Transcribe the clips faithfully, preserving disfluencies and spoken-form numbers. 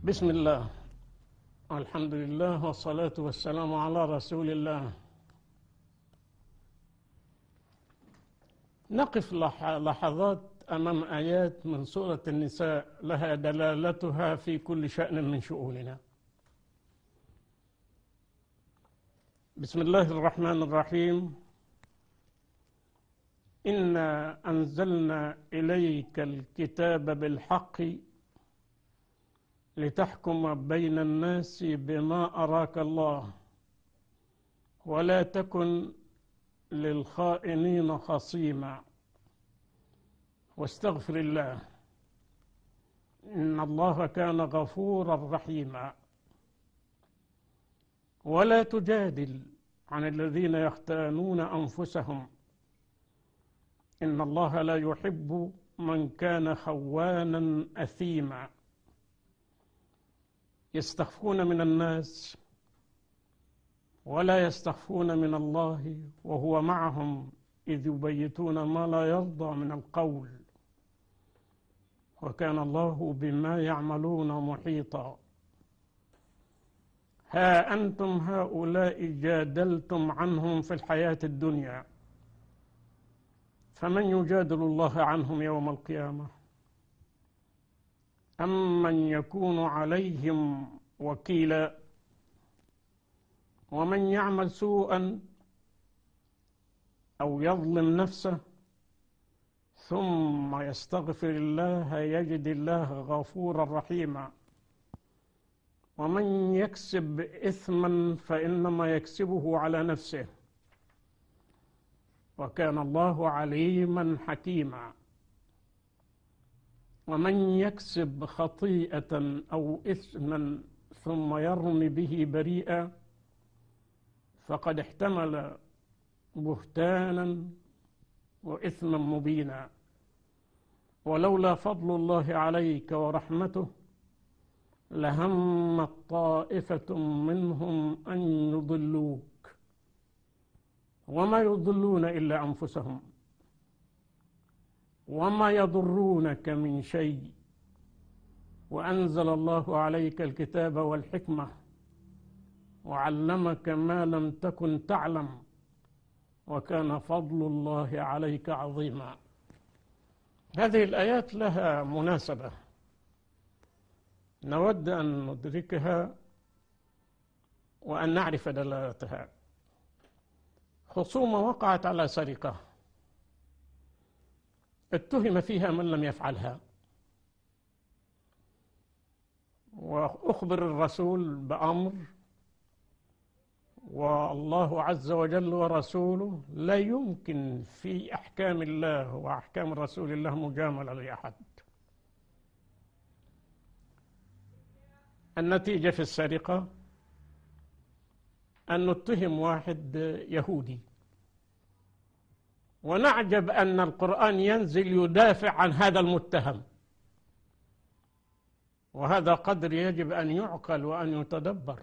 بسم الله، الحمد لله والصلاة والسلام على رسول الله. نقف لحظات أمام آيات من سورة النساء لها دلالتها في كل شأن من شؤوننا. بسم الله الرحمن الرحيم. إنا أنزلنا إليك الكتاب بالحق لتحكم بين الناس بما أراك الله ولا تكن للخائنين خصيما واستغفر الله إن الله كان غفورا رحيما. ولا تجادل عن الذين يختانون أنفسهم إن الله لا يحب من كان خوانا أثيما يستخفون من الناس ولا يستخفون من الله وهو معهم إذ يبيتون ما لا يرضى من القول وكان الله بما يعملون محيطا. ها أنتم هؤلاء جادلتم عنهم في الحياة الدنيا فمن يجادل الله عنهم يوم القيامة أم من يكون عليهم وكيلا. ومن يعمل سوءا أو يظلم نفسه ثم يستغفر الله يجد الله غفورا رحيما. ومن يكسب إثما فإنما يكسبه على نفسه وكان الله عليما حكيما. ومن يكسب خطيئة أو إثما ثم يرمي به بريئا فقد احتمل بهتانا وإثما مبينا. ولولا فضل الله عليك ورحمته لهمت طائفة منهم أن يضلوك وما يضلون إلا أنفسهم وما يضرونك من شيء وأنزل الله عليك الكتاب والحكمة وعلمك ما لم تكن تعلم وكان فضل الله عليك عظيما. هذه الآيات لها مناسبة نود أن ندركها وأن نعرف دلالتها. خصومة وقعت على سرقة اتهم فيها من لم يفعلها وأخبر الرسول بأمر والله عز وجل ورسوله لا يمكن في أحكام الله وأحكام رسول الله مجاملة لأحد. النتيجة في السرقة أن نتهم واحد يهودي ونعجب أن القرآن ينزل يدافع عن هذا المتهم، وهذا قدر يجب أن يعقل وأن يتدبر.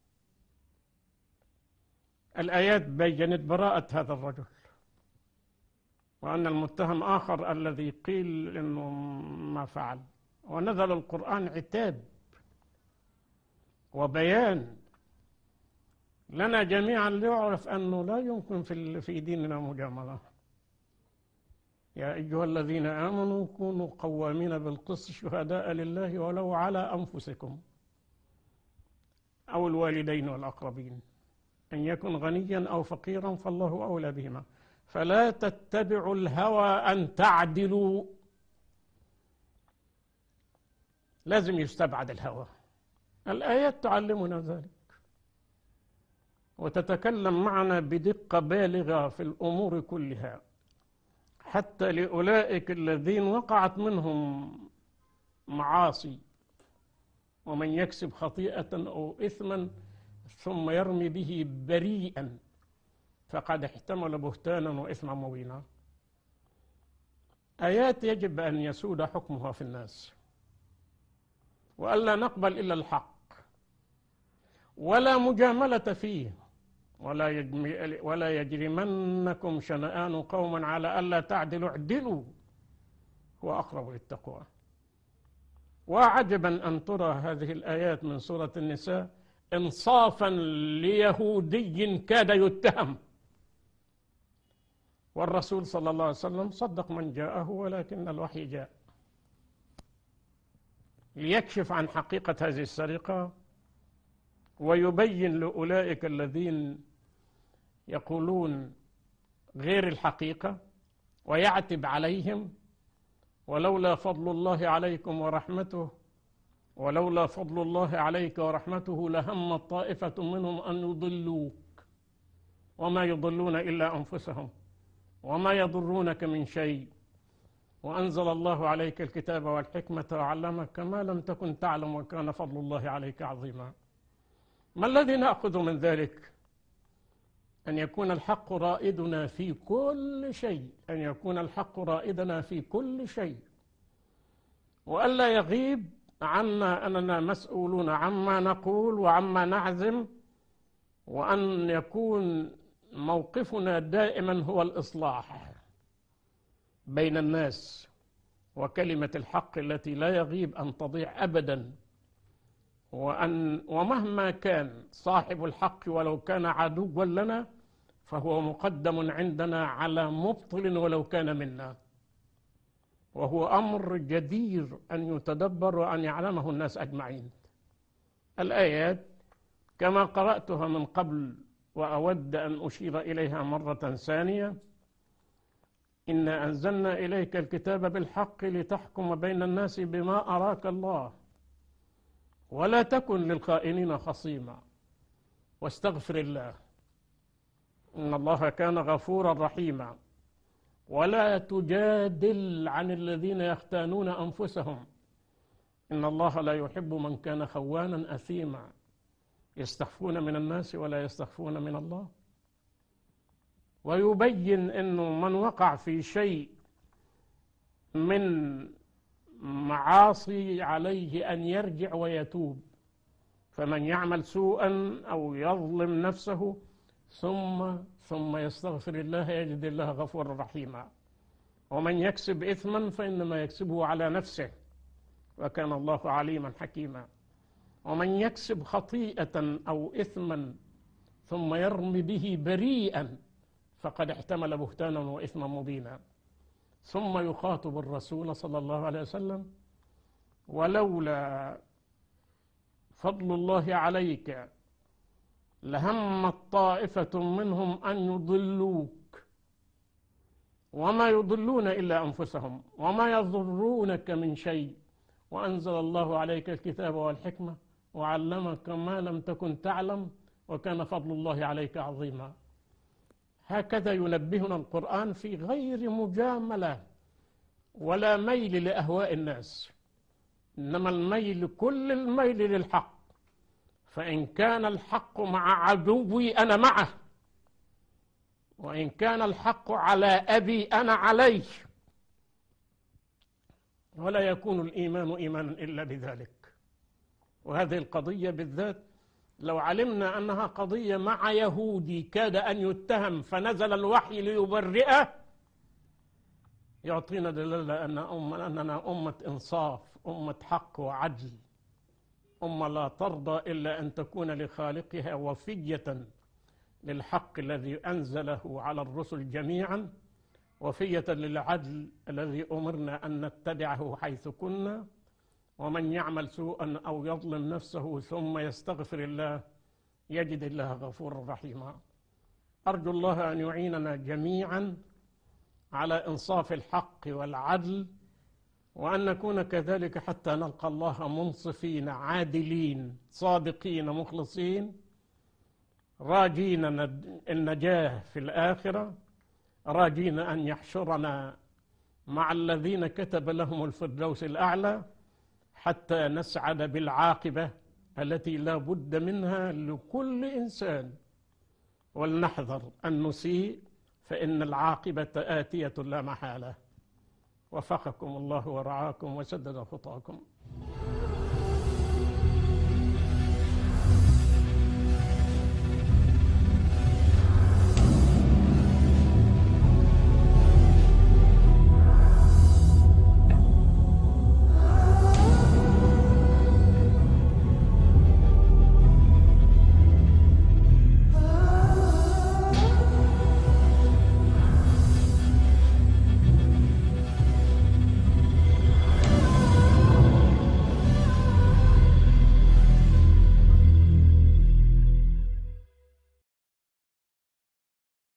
الآيات بيّنت براءة هذا الرجل وأن المتهم آخر الذي قيل إنه ما فعل، ونزل القرآن عتاب وبيان لنا جميعا ليعرف أنه لا يمكن في ديننا مجاملة. يا أيها الذين آمنوا كونوا قوامين بالقسط شهداء لله ولو على أنفسكم أو الوالدين والأقربين أن يكن غنيا أو فقيرا فالله أولى بهما فلا تتبعوا الهوى أن تعدلوا. لازم يستبعد الهوى. الآيات تعلمنا ذلك وتتكلم معنا بدقة بالغة في الأمور كلها حتى لأولئك الذين وقعت منهم معاصي. ومن يكسب خطيئة أو إثما ثم يرمي به بريئا فقد احتمل بهتانا وإثما مبينا. آيات يجب أن يسود حكمها في الناس وألا نقبل إلا الحق ولا مجاملة فيه ولا ولا يجرمنكم شنآن قوما على ألا تعدلوا اعدلوا هو أقرب للتقوى. وعجبا أن ترى هذه الآيات من سورة النساء إنصافا ليهودي كاد يتهم، والرسول صلى الله عليه وسلم صدق من جاءه، ولكن الوحي جاء ليكشف عن حقيقة هذه السرقة ويبين لأولئك الذين يقولون غير الحقيقة ويعتب عليهم: ولولا فضل الله عليكم ورحمته ولولا فضل الله عليك ورحمته لهم طائفة منهم أن يضلوك وما يضلون إلا أنفسهم وما يضرونك من شيء، وأنزل الله عليك الكتاب والحكمة وعلمك ما لم تكن تعلم وكان فضل الله عليك عظيما. ما الذي نأخذ من ذلك؟ أن يكون الحق رائدنا في كل شيء، أن يكون الحق رائدنا في كل شيء، وألا يغيب عنا أننا مسؤولون عما نقول وعما نعزم، وأن يكون موقفنا دائما هو الإصلاح بين الناس، وكلمة الحق التي لا يغيب أن تضيع أبدا، وأن ومهما كان صاحب الحق ولو كان عدوا لنا فهو مقدم عندنا على مبطل ولو كان منا، وهو أمر جدير أن يتدبر وأن يعلمه الناس أجمعين. الآيات كما قرأتها من قبل وأود أن أشير إليها مرة ثانية: إنا أنزلنا إليك الكتاب بالحق لتحكم بين الناس بما أراك الله ولا تكن للخائنين خصيما واستغفر الله إن الله كان غفورا رحيما، ولا تجادل عن الذين يختانون أنفسهم إن الله لا يحب من كان خوانا أثيما يستخفون من الناس ولا يستخفون من الله. ويبين أنه من وقع في شيء من معاصي عليه أن يرجع ويتوب، فمن يعمل سوءا أو يظلم نفسه ثم ثم يستغفر الله يجد الله غفورا رحيما، ومن يكسب إثما فإنما يكسبه على نفسه وكان الله عليما حكيما، ومن يكسب خطيئة أو إثما ثم يرمي به بريئا فقد احتمل بهتانا وإثما مبينا. ثم يخاطب الرسول صلى الله عليه وسلم: ولولا فضل الله عليك لهمت طائفة منهم أن يضلوك وما يضلون إلا أنفسهم وما يضرونك من شيء وأنزل الله عليك الكتاب والحكمة وعلمك ما لم تكن تعلم وكان فضل الله عليك عظيما. هكذا ينبهنا القرآن في غير مجاملة ولا ميل لأهواء الناس، إنما الميل كل الميل للحق، فإن كان الحق مع عدوي أنا معه، وإن كان الحق على أبي أنا عليه، ولا يكون الإيمان إيمانا إلا بذلك. وهذه القضية بالذات لو علمنا أنها قضية مع يهودي كاد أن يتهم فنزل الوحي ليبرئه يعطينا دلالة أن أمة أننا أمة إنصاف، أمة حق وعدل، أمة لا ترضى إلا أن تكون لخالقها وفية للحق الذي أنزله على الرسل جميعا، وفية للعدل الذي أمرنا أن نتبعه حيث كنا. ومن يعمل سوءا أو يظلم نفسه ثم يستغفر الله يجد الله غفورا رحيما. أرجو الله أن يعيننا جميعا على إنصاف الحق والعدل، وأن نكون كذلك حتى نلقى الله منصفين عادلين صادقين مخلصين راجين النجاة في الآخرة، راجين أن يحشرنا مع الذين كتب لهم الفردوس الأعلى حتى نسعد بالعاقبة التي لا بد منها لكل إنسان. ولنحذر أن نسيء فإن العاقبة آتية لا محالة. وفقكم الله ورعاكم وسدد خطاكم.